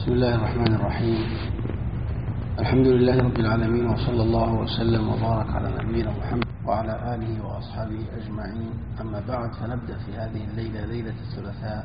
بسم الله الرحمن الرحيم. الحمد لله رب العالمين، وصلى الله وسلم وبارك على نبينا محمد وعلى آله وأصحابه أجمعين. أما بعد، فنبدأ في هذه الليلة، ليلة الثلاثاء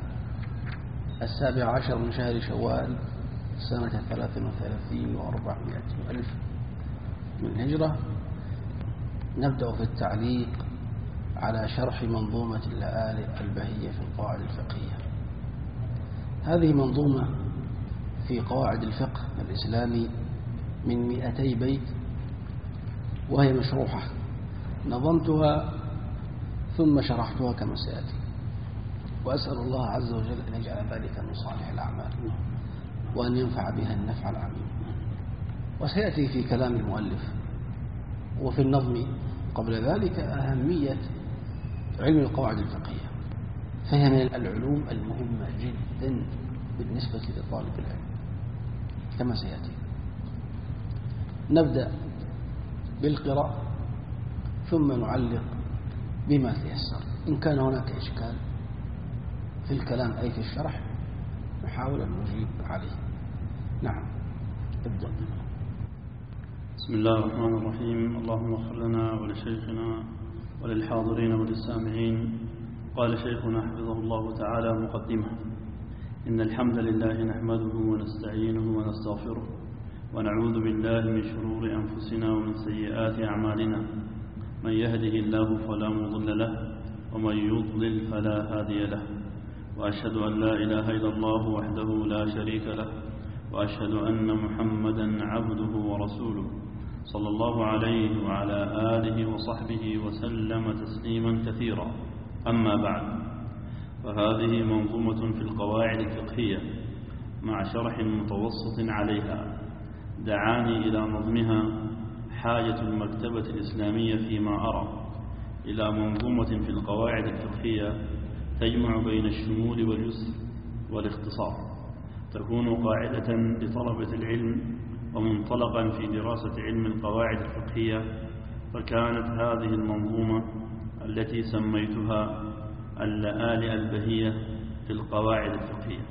17 من شهر شوال سنة 33 و400 ألف من الهجرة. نبدأ في التعليق على شرح منظومة اللآلئ البهية في القواعد الفقهية. هذه منظومة في قواعد الفقه الإسلامي من 200 بيت، وهي مشروحة. نظمتها ثم شرحتها كما سيأتي، وأسأل الله عز وجل أن يجعل ذلك من صالح الأعمال وأن ينفع بها النفع العميم. وسيأتي في كلام المؤلف وفي النظم قبل ذلك أهمية علم القواعد الفقهية، فهي من العلوم المهمة جدا بالنسبة لطالب العلم كما سيأتي. نبدأ بالقراءة ثم نعلق بما تيسر. إن كان هناك إشكال في الكلام أي في الشرح نحاول أن نجيب عليه. نعم، ابدأ. بسم الله الرحمن الرحيم. اللهم اغفر لنا ولشيخنا وللحاضرين وللسامعين. قال شيخنا حفظه الله تعالى مقدمة: إن الحمد لله نحمده ونستعينه ونستغفره ونعوذ بالله من شرور أنفسنا ومن سيئات أعمالنا. من يهده الله فلا مضل له ومن يضلل فلا هادي له، وأشهد أن لا إله إلا الله وحده لا شريك له، وأشهد أن محمدا عبده ورسوله صلى الله عليه وعلى آله وصحبه وسلم تسليما كثيرا. أما بعد، فهذه منظومة في القواعد الفقهية مع شرح متوسط عليها. دعاني إلى نظمها حاجة المكتبة الإسلامية فيما أرى إلى منظومة في القواعد الفقهية تجمع بين الشمول واليسر والاختصار، تكون قاعدة لطلبة العلم ومنطلقا في دراسة علم القواعد الفقهية. فكانت هذه المنظومة التي سميتها اللآلئ البهية في القواعد الفقهية.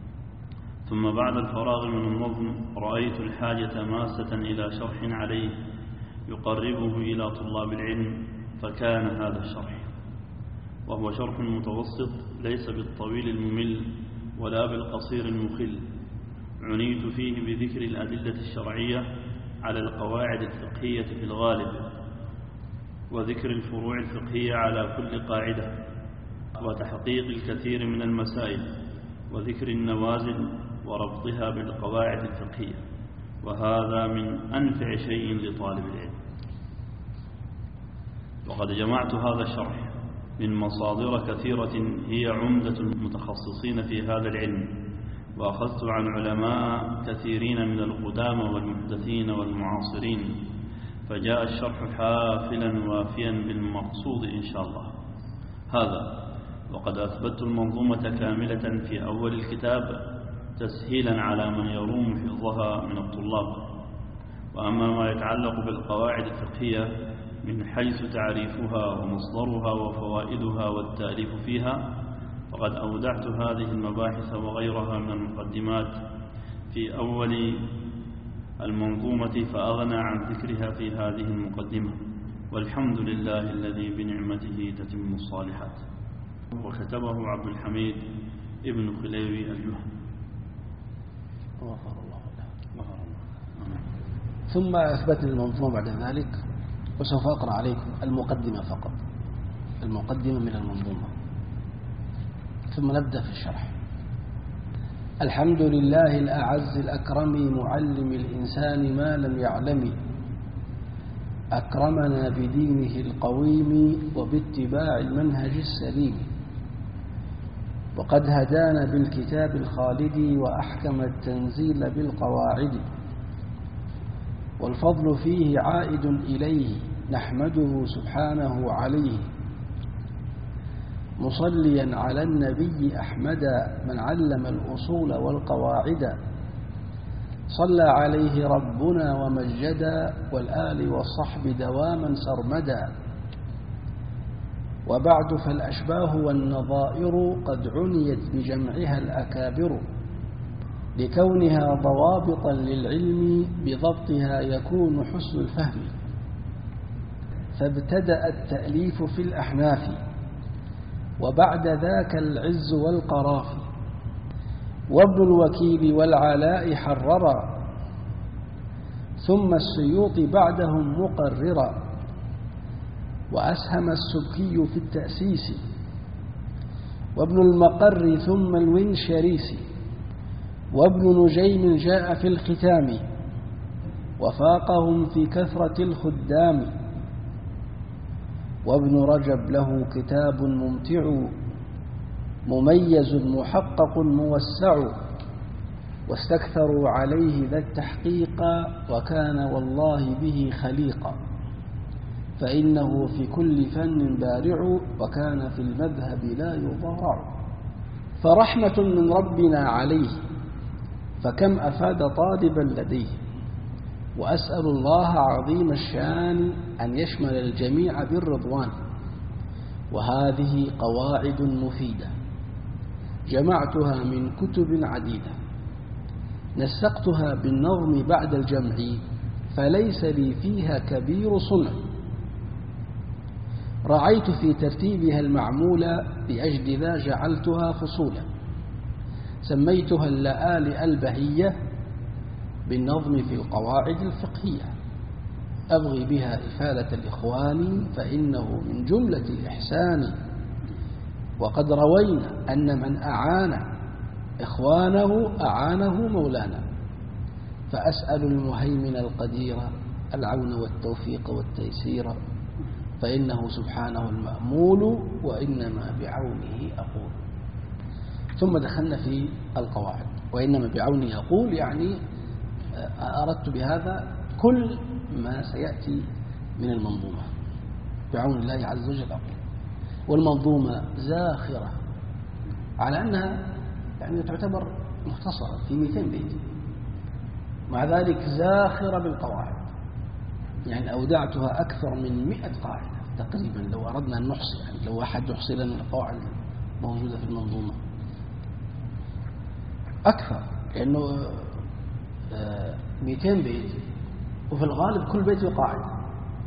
ثم بعد الفراغ من النظم رأيت الحاجة ماسة إلى شرح عليه يقربه إلى طلاب العلم، فكان هذا الشرح، وهو شرح متوسط ليس بالطويل الممل ولا بالقصير المخل. عنيت فيه بذكر الأدلة الشرعية على القواعد الفقهية في الغالب، وذكر الفروع الفقهية على كل قاعدة، وتحقيق الكثير من المسائل، وذكر النوازل وربطها بالقواعد الفقهية، وهذا من أنفع شيء لطالب العلم. وقد جمعت هذا الشرح من مصادر كثيرة هي عمدة المتخصصين في هذا العلم، وأخذت عن علماء كثيرين من القدامى والمحدثين والمعاصرين، فجاء الشرح حافلا وافيا بالمقصود إن شاء الله. هذا وقد أثبت المنظومة كاملة في أول الكتاب تسهيلا على من يروم حفظها من الطلاب. وأما ما يتعلق بالقواعد الفقهية من حيث تعريفها ومصدرها وفوائدها والتأليف فيها، فقد أودعت هذه المباحث وغيرها من المقدمات في أول المنظومة، فأغنى عن ذكرها في هذه المقدمة. والحمد لله الذي بنعمته تتم الصالحات. وكتبه عبد الحميد ابن خليوي الجهني. غفر الله له. ثم أثبتنا المنظومة بعد ذلك، وسوف أقرأ عليكم المقدمة فقط، المقدمة من المنظومة، ثم نبدأ في الشرح. الحمد لله الأعز الأكرم معلم الإنسان ما لم يعلم، أكرمنا بدينه القويم وباتباع المنهج السليم، وقد هدانا بالكتاب الخالد وأحكم التنزيل بالقواعد، والفضل فيه عائد إليه نحمده سبحانه عليه، مصليا على النبي أحمد من علم الأصول والقواعد، صلى عليه ربنا ومجدا والآل والصحب دواما سرمدا. وبعد فالأشباه والنظائر قد عنيت بجمعها الأكابر، لكونها ضوابطا للعلم بضبطها يكون حسن الفهم. فابتدأ التأليف في الأحناف، وبعد ذاك العز والقراف، وابن الوكيل والعلاء حررا، ثم السيوط بعدهم مقررا، وأسهم السبكي في التأسيس، وابن المقر ثم الونشريسي، وابن نجيم جاء في الختام، وفاقهم في كثرة الخدام، وابن رجب له كتاب ممتع مميز محقق موسع، واستكثروا عليه ذا التحقيق، وكان والله به خليقا، فإنه في كل فن بارع، وكان في المذهب لا يضارع، فرحمة من ربنا عليه، فكم أفاد طالبا لديه، وأسأل الله عظيم الشان أن يشمل الجميع بالرضوان. وهذه قواعد مفيدة جمعتها من كتب عديدة، نسقتها بالنظم بعد الجمع، فليس لي فيها كبير صنع، رعيت في ترتيبها المعمول، لأجل ذا جعلتها فصولا، سميتها اللآلئ البهية بالنظم في القواعد الفقهية، أبغي بها إفادة الإخوان، فإنه من جملة الإحسان، وقد روينا أن من أعان إخوانه أعانه مولانا، فأسأل المهيمن القدير العون والتوفيق والتيسير، فإنه سبحانه المأمول، وإنما بعونه أقول. ثم دخلنا في القواعد، وإنما بعونه أقول يعني أردت بهذا كل ما سيأتي من المنظومة بعون الله عز وجل أقول. والمنظومة زاخرة على أنها يعني تعتبر مختصرة في 200 بيت، مع ذلك زاخرة بالقواعد، يعني أودعتها أكثر من 100 قاعدة تقريبا، لو أردنا أن نحصي، يعني لو أحد يحصي لنا القواعد الموجودة في المنظومة أكثر، لأنه 200 بيت، وفي الغالب كل بيت قاعدة،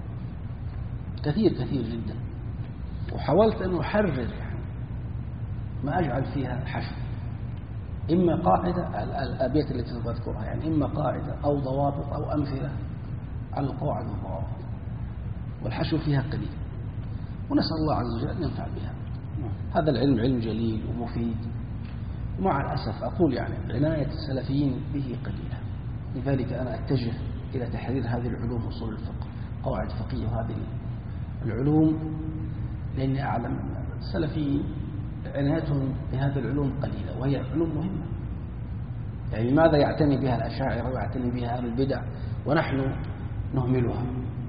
كثير جدا. وحاولت أن أحرر يعني ما أجعل فيها حشو، إما قاعدة الأبيات التي تذكرها، يعني إما قاعدة أو ضوابط أو أمثلة على القواعد والضوابط، والحشو فيها قليل، ونسأل الله عز وجل أن ينفع بها. هذا العلم علم جليل ومفيد، ومع الأسف أقول يعني عناية السلفيين به قليلة، لذلك أنا أتجه إلى تحرير هذه العلوم، أصول الفقه، قواعد فقهية، وهذه العلوم، لأني أعلم السلفيين عنايتهم بهذه العلوم قليلة، وهي علوم مهمة. يعني لماذا يعتني بها الأشاعرة ويعتني بها أهل البدع ونحن نهملها؟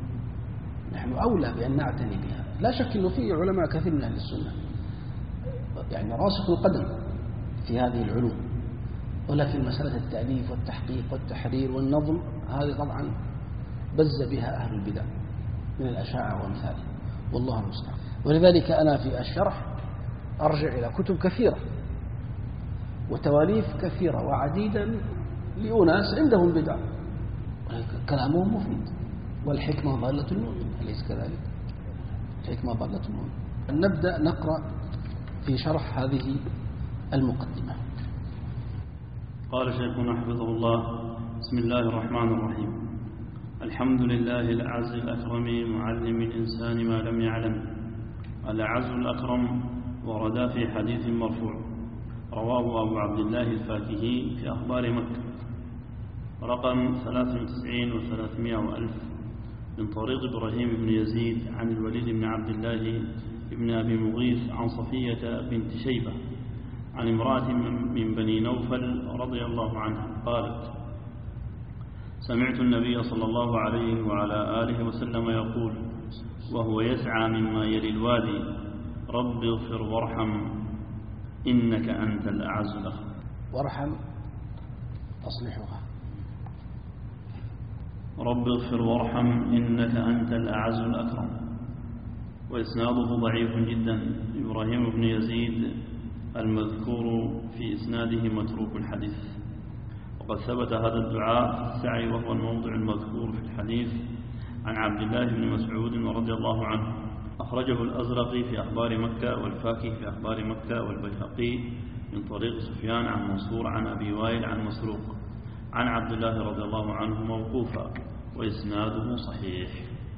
نحن أولى بأن نعتني بها. لا شك أنه في علماء كثير من أهل السنة يعني راسخ القدم في هذه العلوم، ولكن مسألة التأليف والتحقيق والتحرير والنظم هذه طبعا بز بها أهل البدع من الأشاعرة وأمثالهم، والله المستعان. ولذلك أنا في الشرح أرجع إلى كتب كثيرة وتواليف كثيرة وعديدة لأناس عندهم بدع، كلامهم مفيد، والحكمة ضالة المؤمن، أليس كذلك؟ الحكمة ضالة المؤمن. نبدأ نقرأ في شرح هذه المقدمة. قال شيخنا حفظه الله: بسم الله الرحمن الرحيم. الحمد لله الأعز الأكرم معلم الإنسان ما لم يعلم. الأعز الأكرم وردا في حديث مرفوع رواه أبو عبد الله الفاكهي في أخبار مكة رقم 93 و300 وألف، من طريق إبراهيم بن يزيد عن الوليد بن عبد الله بن أبي مغيث عن صفية بنت شيبة عن امرأة من بني نوفل رضي الله عنها قالت: سمعت النبي صلى الله عليه وعلى آله وسلم يقول وهو يسعى مما يلي الوادي: رب اغفر وارحم إنك أنت الأعز الأكرم. وارحم تصلحها. رب اغفر وارحم إنك أنت الأعز الأكرم. وإسناده ضعيف جدا. إبراهيم بن يزيد المذكور في إسناده متروك الحديث. وقد ثبت هذا الدعاء في السعي، وهو الموضع المذكور في الحديث عن عبد الله بن مسعود رضي الله عنه. أخرجه الأزرقي في أخبار مكة، والفاكي في أخبار مكة، والبيهقي من طريق سفيان عن منصور عن أبي وائل عن مسروق عن عبد الله رضي الله عنه موقوفا، وإسناده صحيح.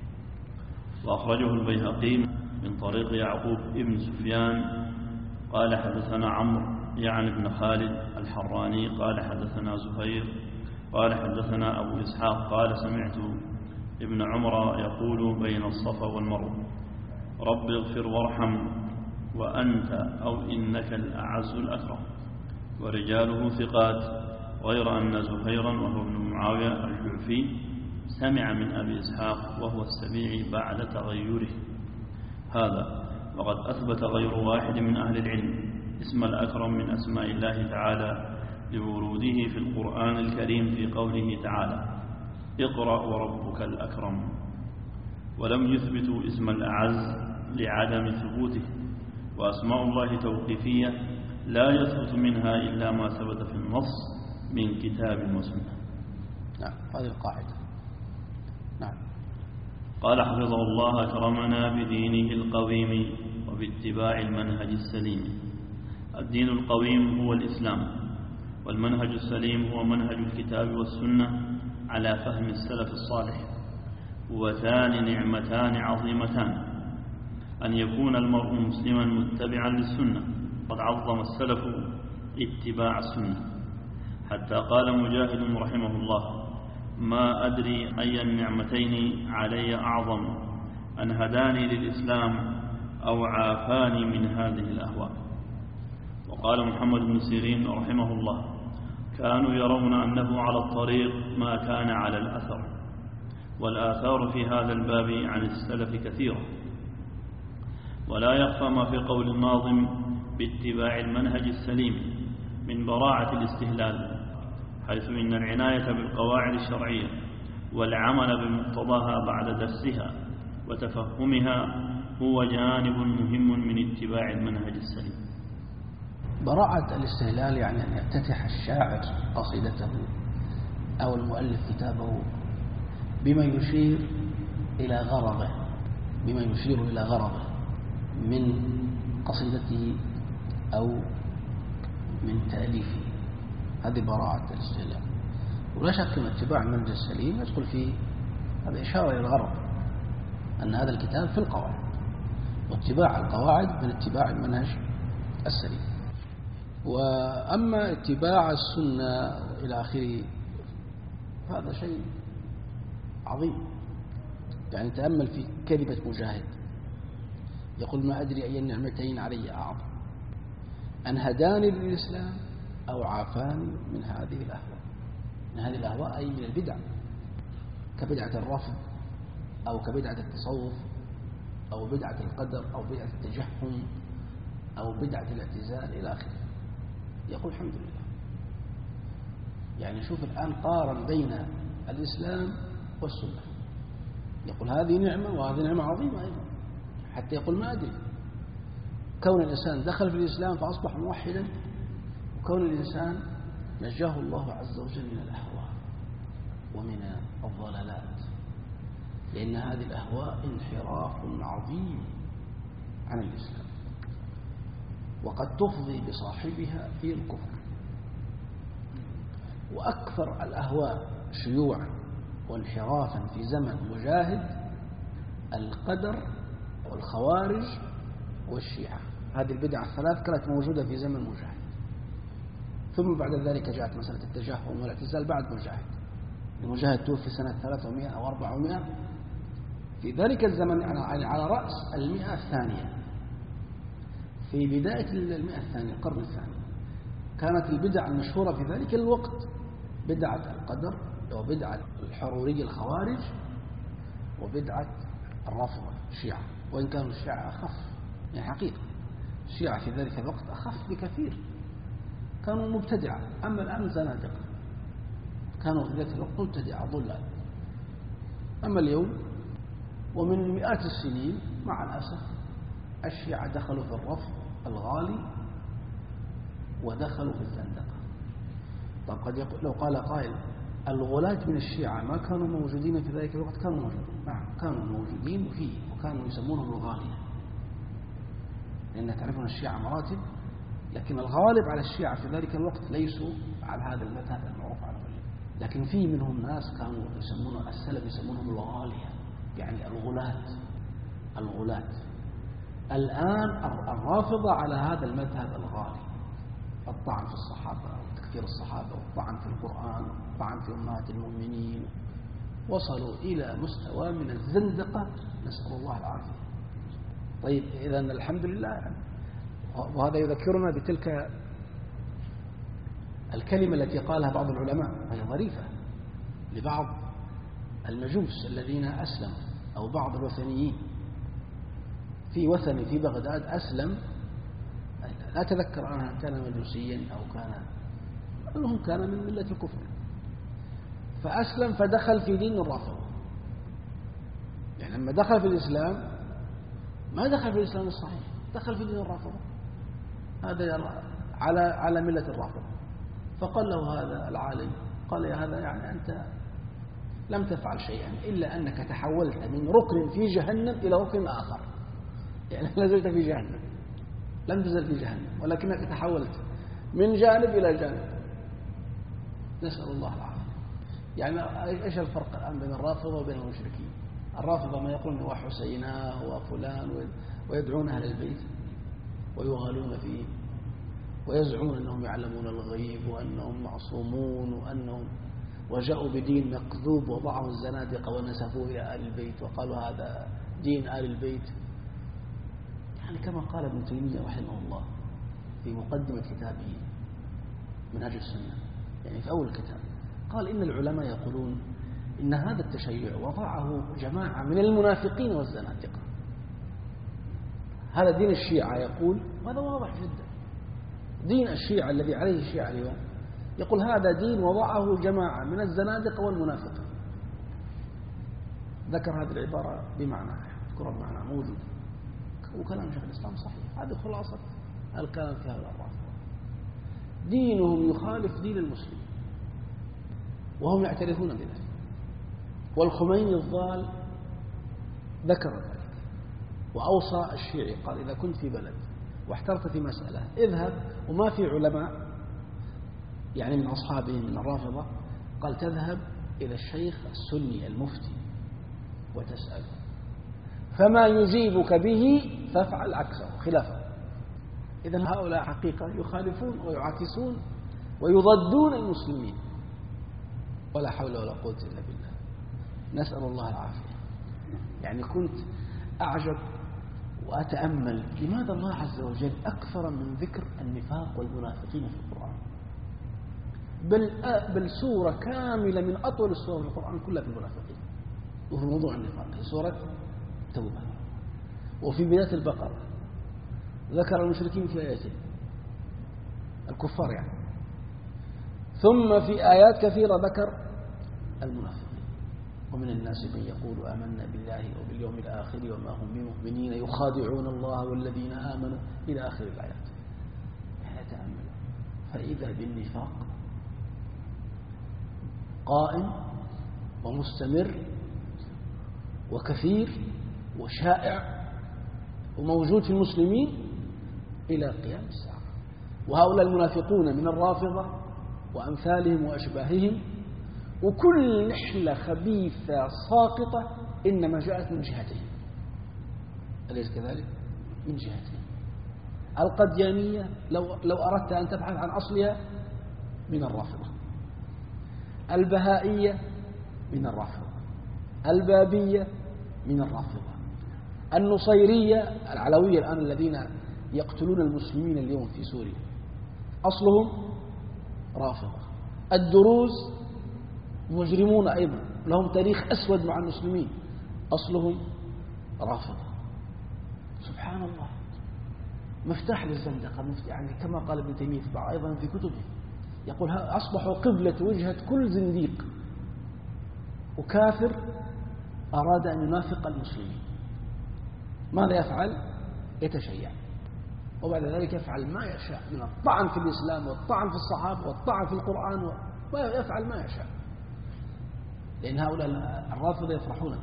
وأخرجه البيهقي من طريق يعقوب ابن سفيان قال حدثنا عمرو يعني ابن خالد الحراني قال حدثنا زهير قال حدثنا أبو إسحاق قال سمعت ابن عمر يقول بين الصفا والمروة: رب اغفر وارحم وأنت أو إنك الأعز الأكرم. ورجاله ثقات، غير أن زهيرا وهو ابن معاوية الجعفي سمع من أبي إسحاق وهو السبيعي بعد تغيره هذا. وقد أثبت غير واحد من أهل العلم اسم الأكرم من أسماء الله تعالى لوروده في القرآن الكريم في قوله تعالى: اقرأ وربك الأكرم. ولم يثبتوا اسم الأعز لعدم ثبوته. وأسماء الله توقيفية لا يثبت منها إلا ما ثبت في النص من كتاب وسنة. نعم، هذه القاعدة. نعم. قال حفظه الله: أكرمنا بدينه القويم وباتباع المنهج السليم. الدين القويم هو الإسلام، والمنهج السليم هو منهج الكتاب والسنة على فهم السلف الصالح. وتان نعمتان عظيمتان: أن يكون المرء مسلما متبعا للسنة. قد عظم السلف اتباع السنة، حتى قال مجاهد رحمه الله: ما أدري أي النعمتين علي أعظم، أن هداني للإسلام أو عافاني من هذه الأهواء. وقال محمد بن سيرين رحمه الله: كانوا يرون أنه على الطريق ما كان على الأثر. والآثار في هذا الباب عن السلف كثيرة، ولا يخفى ما في قول الناظم باتباع المنهج السليم من براعة الاستهلال، حيث إن العناية بالقواعد الشرعية والعمل بمقتضاها بعد درسها وتفهمها هو جانب مهم من اتباع المنهج السليم. براعة الاستهلال يعني أن يفتتح الشاعر قصيدته أو المؤلف كتابه بما يشير إلى غرضه من قصيدته أو من تأليفه. هذه براعة الاستهلال. ولا شك أن اتباع المنهج السليم يدخل فيه هذا إشارة إلى الغرض، أن هذا الكتاب في القواعد، واتباع القواعد من اتباع المنهج السليم. وأما اتباع السنة إلى آخره هذا شيء عظيم. يعني تأمل في كلمة مجاهد يقول: ما أدري أي النعمتين علي أعظم، أن هداني للإسلام أو عافاني من هذه الأهواء. من هذه الأهواء أي من البدع، كبدعة الرفض أو كبدعة التصوف أو بدعة القدر أو بدعة التجهم أو بدعة الاعتزال إلى آخره. يقول الحمد لله. يعني شوف الآن قارن بين الإسلام والسنة، يقول هذه نعمة وهذه نعمة عظيمة أيضا، حتى يقول ما أدري. كون الإنسان دخل في الإسلام فأصبح موحدا، وكون الإنسان نجاه الله عز وجل من الأهواء ومن الضلالات، لأن هذه الأهواء انحراف عظيم عن الإسلام، وقد تفضي بصاحبها في الكفر. وأكثر الأهواء شيوعا وانحرافا في زمن مجاهد القدر والخوارج والشيعة. هذه البدع الثلاث كانت موجودة في زمن مجاهد، ثم بعد ذلك جاءت مسألة التجهم والاعتزال بعد مجاهد. المجاهد توفي سنة 300 أو 400 في ذلك الزمن، يعني على رأس 100 الثانية، في بداية 100 الثانية القرن الثاني. كانت البدع المشهورة في ذلك الوقت بدعة القدر وبدعة الحرورية الخوارج وبدعة الرافضة الشيعة، وإن كانوا الشيعة أخف. يعني حقيقة الشيعة في ذلك الوقت أخف بكثير، كانوا مبتدعة. أما الآن زنادقة، كانوا في ذلك الوقت مبتدعة ضلال. أما اليوم ومن مئات السنين مع الأسف الشيعة دخلوا في الرفض الغالي ودخلوا في الزندقة. طب قد يقول لو قال قائل الغلاة من الشيعة ما كانوا موجودين في ذلك الوقت؟ كانوا موجودين، نعم كانوا موجودين فيه، وكانوا يسمونهم الغالية، لأن تعرفون الشيعة مراتب، لكن الغالب على الشيعة في ذلك الوقت ليسوا على هذا المذهب المعروف عنه، لكن في منهم ناس كانوا يسمون السلف يسمونهم الغالية، يعني الغلاة. الآن الرافضة على هذا المذهب الغالي، الطعن في الصحابة وتكفير الصحابة والطعن في القرآن والطعن في أمهات المؤمنين، وصلوا إلى مستوى من الزندقة، نسأل الله العافية. طيب إذن الحمد لله. وهذا يذكرنا بتلك الكلمة التي قالها بعض العلماء وهي ظريفة لبعض المجوس الذين أسلموا، أو بعض الوثنيين. في وثني في بغداد أسلم، لا أتذكر أنه كان مجوسيا أو كان من ملة الكفر، فأسلم فدخل في دين الرافضة. يعني لما دخل في الإسلام ما دخل في الإسلام الصحيح، دخل في دين الرافضة، هذا على ملة الرافضة. فقال له هذا العالم، قال يا هذا يعني أنت لم تفعل شيئا إلا أنك تحولت من ركن في جهنم إلى ركن آخر، يعني نزلت في جهنم، لم تزل في جهنم ولكنك تحولت من جانب إلى جانب، نسأل الله العافية. يعني إيش الفرق الآن بين الرافضة وبين المشركين؟ الرافضة ما يقولون هو حسيناه وفلان، ويدعون أهل البيت ويغالون فيه، ويزعمون أنهم يعلمون الغيب وأنهم معصومون وجاءوا بدين مكذوب وضعه الزنادقة ونسبوه إلى آل البيت وقالوا هذا دين آل البيت. يعني كما قال ابن تيمية رحمه الله في مقدمة كتابه منهج السنة، يعني في أول الكتاب، قال إن العلماء يقولون إن هذا التشيع وضعه جماعة من المنافقين والزنادقة. هذا دين الشيعة يقول، وهذا واضح جدا، دين الشيعة الذي عليه الشيعة اليوم يقول هذا دين وضعه جماعة من الزنادقة والمنافقين. ذكر هذه العبارة بمعنى، اذكر بمعنى موجود، وكلام شيخ الإسلام صحيح. هذه خلاصة الكلام في هذا الرافضة، دينهم يخالف دين المسلمين وهم يعترفون بذلك. والخميني الضال ذكر ذلك وأوصى الشيعي، قال إذا كنت في بلد واحترت في مسألة اذهب، وما في علماء يعني من أصحابه من الرافضة، قال تذهب إلى الشيخ السني المفتي وتسأله، فما يجيبك به فافعل عكسه خلافه. إذن هؤلاء حقيقة يخالفون ويعاكسون ويضدون المسلمين، ولا حول ولا قوة إلا بالله، نسأل الله العافية. يعني كنت أعجب وأتأمل لماذا الله عز وجل أكثر من ذكر النفاق والمنافقين في القرآن، بل سورة كاملة من أطول السور في القرآن كلها في المنافقين، وفي موضوع النفاق في سورة توبة، وفي بداية البقرة ذكر المشركين في آياتين، الكفار يعني، ثم في آيات كثيرة ذكر المنافقين. ومن الناس من يقول آمنا بالله وباليوم الآخر وما هم بمؤمنين يخادعون الله والذين آمنوا إلى آخر الآيات. يعني تأمل، فإذا بالنفاق قائم ومستمر وكثير وشائع وموجود في المسلمين إلى قيام الساعة. وهؤلاء المنافقون من الرافضة وأمثالهم وأشباههم، وكل نحلة خبيثة ساقطة إنما جاءت من جهتهم، أليس كذلك؟ من جهتهم. القديانية لو أردت أن تبحث عن أصلها من الرافضة، البهائية من الرافضة، البابية من الرافضة، النصيرية العلوية الآن الذين يقتلون المسلمين اليوم في سوريا أصلهم رافضة، الدروز مجرمون أيضا لهم تاريخ أسود مع المسلمين أصلهم رافضة. سبحان الله، مفتاح للزندقة، يعني كما قال ابن تيمية أيضا في كتبه، يقول أصبحوا قبلة وجهة كل زنديق وكافر أراد أن ينافق المسلمين. ماذا يفعل؟ يتشيع. وبعد ذلك يفعل ما يشاء من الطعن في الإسلام والطعن في الصحابة والطعن في القرآن ويفعل ما يشاء، لأن هؤلاء الرافضة يفرحون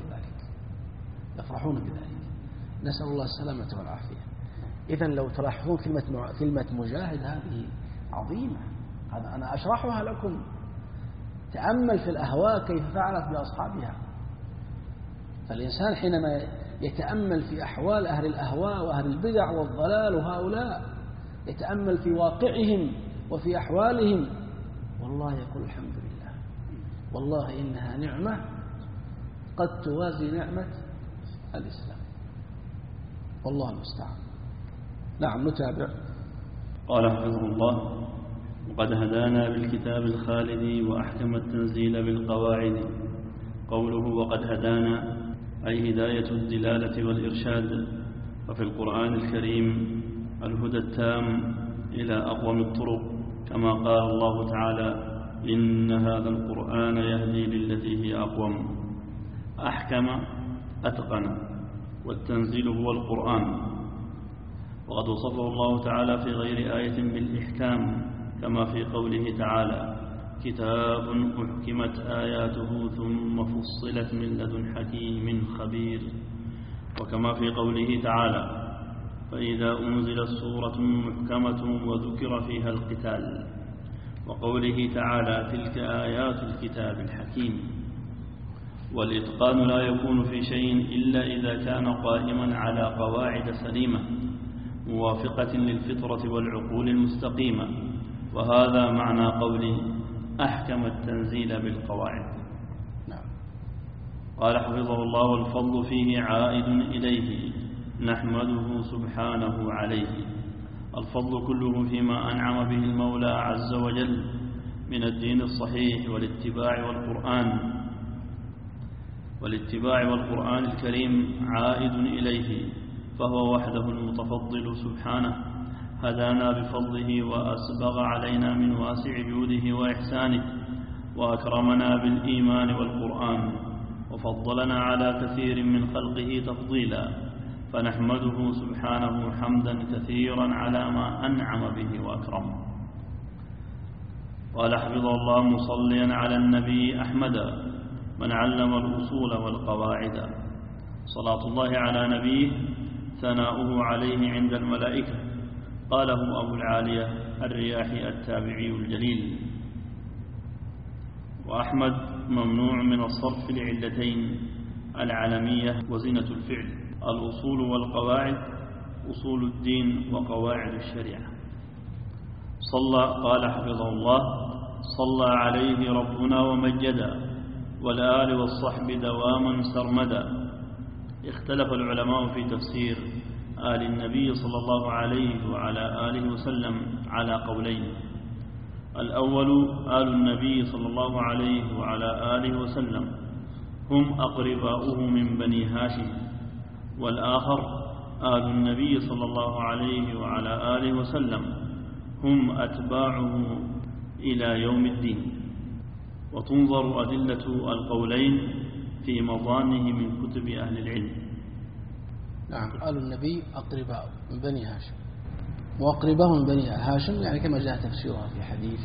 بذلك. نسأل الله السلامة والعافية. إذن لو تلاحظون كلمة مجاهد هذه عظيمة، أنا أشرحها لكم. تأمل في الأهواء كيف فعلت بأصحابها. فالإنسان حينما يتأمل في أحوال أهل الأهواء وأهل البدع والضلال وهؤلاء، يتأمل في واقعهم وفي أحوالهم، والله يقول الحمد لله، والله إنها نعمة قد توازي نعمة الإسلام. والله المستعان. نعم، نتابع. قال حفظه الله: وقد هدانا بالكتاب الخالد وأحكم التنزيل بالقواعد. قوله وقد هدانا أي هداية الدلالة والإرشاد. وفي القرآن الكريم الهدى التام إلى أقوم الطرق، كما قال الله تعالى: إن هذا القرآن يهدي للتي هي أقوم. أحكم أتقن، والتنزيل هو القرآن. وقد وصفه الله تعالى في غير آية بالإحكام، كما في قوله تعالى: كتاب أحكمت آياته ثم فصلت من لدن حكيم خبير. وكما في قوله تعالى: فإذا أنزلت سورة محكمة وذكر فيها القتال. وقوله تعالى: تلك آيات الكتاب الحكيم. والإتقان لا يكون في شيء إلا إذا كان قائما على قواعد سليمة موافقة للفطرة والعقول المستقيمة، وهذا معنى قوله أحكم التنزيل بالقواعد. قال حفظه الله: والفضل فيه عائد إليه، نحمده سبحانه عليه. الفضل كله فيما أنعم به المولى عز وجل من الدين الصحيح والاتباع والقرآن الكريم عائد إليه، فهو وحده المتفضل سبحانه. هدانا بفضله وأسبغ علينا من واسع جوده وإحسانه، وأكرمنا بالإيمان والقرآن، وفضلنا على كثير من خلقه تفضيلا، فنحمده سبحانه حمدا كثيرا على ما أنعم به وأكرم. قال حفظه الله: مصليا على النبي أحمد من علم الأصول والقواعد. صلاة الله على نبيه ثناؤه عليه عند الملائكة، قاله أبو العالية الرياحي التابعي الجليل. وأحمد ممنوع من الصرف لعلتين: العلمية وزنة الفعل. الأصول والقواعد أصول الدين وقواعد الشريعة. قال حفظه الله: صلى عليه ربنا ومجدا، والآل والصحب دواما سرمدا. اختلف العلماء في تفسير آل النبي صلى الله عليه وعلى آله وسلم على قولين: الأول آل النبي صلى الله عليه وعلى آله وسلم هم أقرباؤه من بني هاشم، والآخر آل النبي صلى الله عليه وعلى آله وسلم هم أتباعه إلى يوم الدين. وتنظر أدلة القولين في مظانه من كتب أهل العلم. نعم، آل النبي أقرباء من بني هاشم، وأقرباء من بني هاشم يعني كما جاء تفسيرها في حديث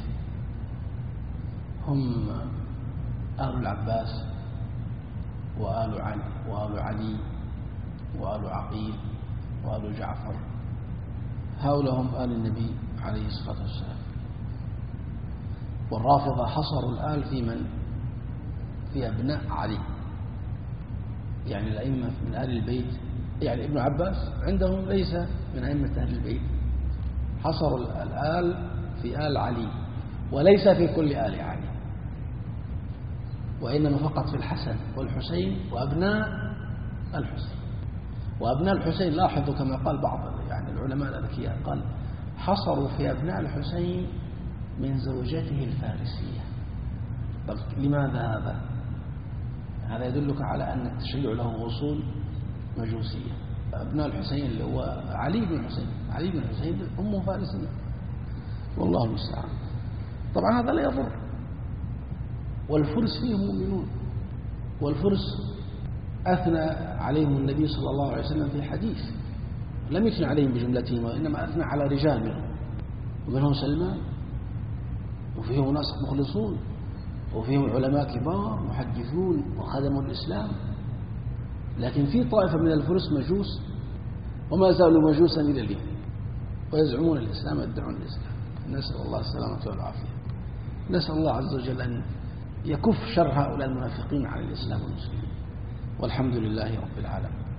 هم آل العباس وآل علي وآل عقيل وآل جعفر، هؤلاء هم آل النبي عليه الصلاة والسلام. والرافضة حصروا الآل في من؟ في أبناء علي، يعني الأئمة من آل البيت. يعني ابن عباس عندهم ليس من أئمة أهل البيت، حصروا الآل في آل علي، وليس في كل آل علي، وإنما فقط في الحسن والحسين وأبناء الحسين. وأبناء الحسين لاحظوا كما قال بعض يعني العلماء الأذكياء، قال حصروا في أبناء الحسين من زوجته الفارسية. طب لماذا هذا؟ هذا يدلك على أن التشيع له أصول مجوسية. أبناء الحسين اللي هو علي بن حسين أمه فارسية، والله المستعان. طبعا هذا لا يضر، والفرس فيهم مؤمنون، والفرس أثنى عليهم النبي صلى الله عليه وسلم في حديث: لم يثني عليهم بجملتهم وإنما أثنى على رجال منهم، ومنهم سلمان، وفيهم ناس مخلصون، وفيهم علماء كبار محدثون وخدموا الإسلام. لكن في طائفة من الفرس مجوس، وما زالوا مجوسا إلى اليوم، ويزعمون الإسلام ويدعون الإسلام. نسأل الله السلامة والعافية. نسأل الله عز وجل أن يكف شر هؤلاء المنافقين عن الإسلام والمسلمين، والحمد لله رب العالمين.